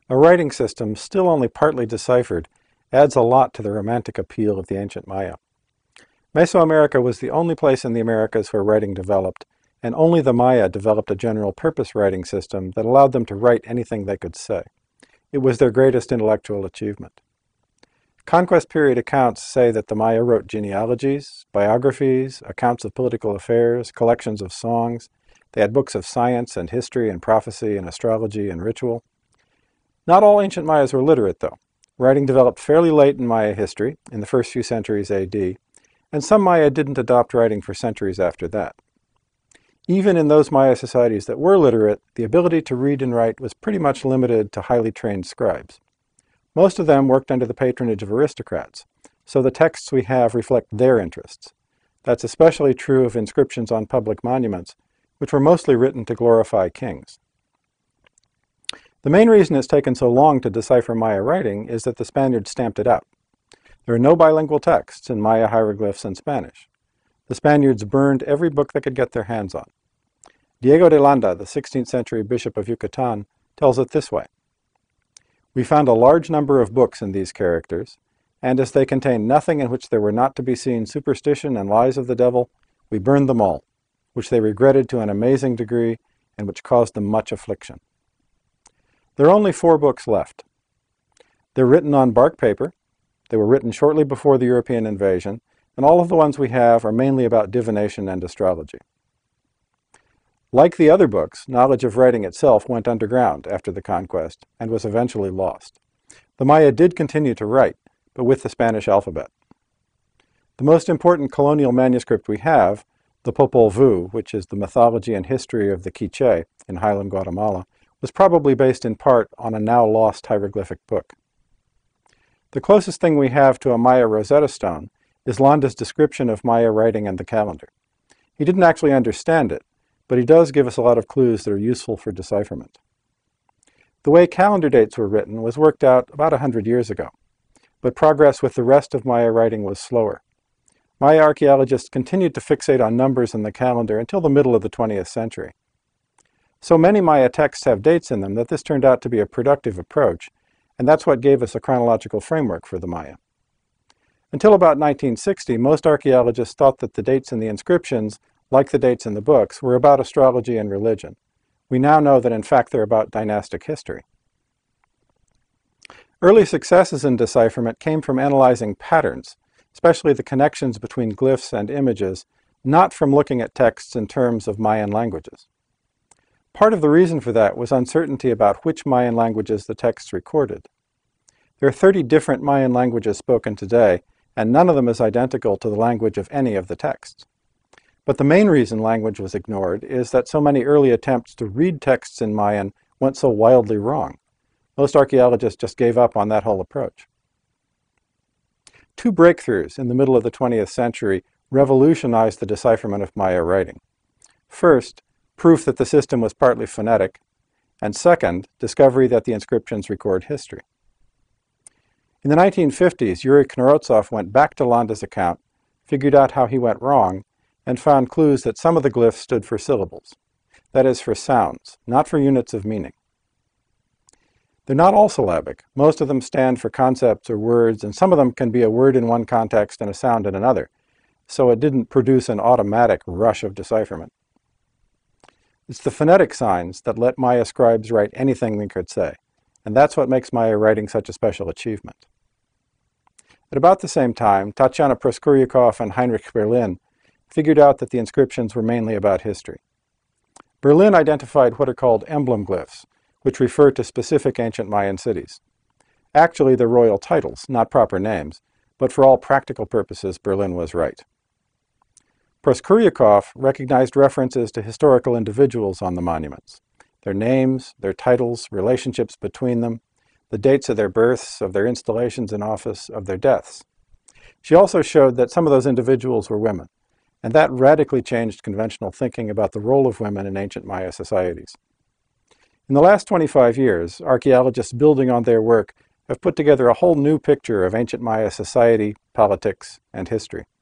A writing system, still only partly deciphered, adds a lot to the romantic appeal of the ancient Maya. Mesoamerica was the only place in the Americas where writing developed, and only the Maya developed a general-purpose writing system that allowed them to write anything they could say. It was their greatest intellectual achievement. Conquest period accounts say that the Maya wrote genealogies, biographies, accounts of political affairs, collections of songs. They had books of science and history and prophecy and astrology and ritual. Not all ancient Mayas were literate, though. Writing developed fairly late in Maya history, in the first few centuries AD, and some Maya didn't adopt writing for centuries after that. Even in those Maya societies that were literate, the ability to read and write was pretty much limited to highly trained scribes. Most of them worked under the patronage of aristocrats, so the texts we have reflect their interests. That's especially true of inscriptions on public monuments, which were mostly written to glorify kings. The main reason it's taken so long to decipher Maya writing is that the Spaniards stamped it out. There are no bilingual texts in Maya hieroglyphs and Spanish. The Spaniards burned every book they could get their hands on. Diego de Landa, the 16th century bishop of Yucatan, tells it this way. We found a large number of books in these characters, and as they contained nothing in which there were not to be seen superstition and lies of the devil, we burned them all, which they regretted to an amazing degree, and which caused them much affliction. There are only 4 books left. They're written on bark paper. They were written shortly before the European invasion, and all of the ones we have are mainly about divination and astrology. Like the other books, knowledge of writing itself went underground after the conquest and was eventually lost. The Maya did continue to write, but with the Spanish alphabet. The most important colonial manuscript we have, the Popol Vuh, which is the mythology and history of the Quiche in highland Guatemala, was probably based in part on a now lost hieroglyphic book. The closest thing we have to a Maya Rosetta Stone is Landa's description of Maya writing and the calendar. He didn't actually understand it, but he does give us a lot of clues that are useful for decipherment. The way calendar dates were written was worked out about 100 years ago, but progress with the rest of Maya writing was slower. Maya archaeologists continued to fixate on numbers in the calendar until the middle of the 20th century. So many Maya texts have dates in them that this turned out to be a productive approach, and that's what gave us a chronological framework for the Maya. Until about 1960, most archaeologists thought that the dates in the inscriptions, like the dates in the books, were about astrology and religion. We now know that in fact they're about dynastic history. Early successes in decipherment came from analyzing patterns, especially the connections between glyphs and images, not from looking at texts in terms of Mayan languages. Part of the reason for that was uncertainty about which Mayan languages the texts recorded. There are 30 different Mayan languages spoken today, and none of them is identical to the language of any of the texts. But the main reason language was ignored is that so many early attempts to read texts in Mayan went so wildly wrong. Most archaeologists just gave up on that whole approach. 2 breakthroughs in the middle of the 20th century revolutionized the decipherment of Maya writing. First, proof that the system was partly phonetic, and second, discovery that the inscriptions record history. In the 1950s, Yuri Knorotsov went back to Landa's account, figured out how he went wrong, and found clues that some of the glyphs stood for syllables. That is, for sounds, not for units of meaning. They're not all syllabic. Most of them stand for concepts or words, and some of them can be a word in one context and a sound in another, so it didn't produce an automatic rush of decipherment. It's the phonetic signs that let Maya scribes write anything they could say, and that's what makes Maya writing such a special achievement. At about the same time, Tatiana Proskuryakov and Heinrich Berlin figured out that the inscriptions were mainly about history. Berlin identified what are called emblem glyphs, which refer to specific ancient Mayan cities. Actually, they're royal titles, not proper names, but for all practical purposes, Berlin was right. Proskuryakov recognized references to historical individuals on the monuments, their names, their titles, relationships between them, the dates of their births, of their installations in office, of their deaths. She also showed that some of those individuals were women, and that radically changed conventional thinking about the role of women in ancient Maya societies. In the last 25 years, archaeologists building on their work have put together a whole new picture of ancient Maya society, politics, and history.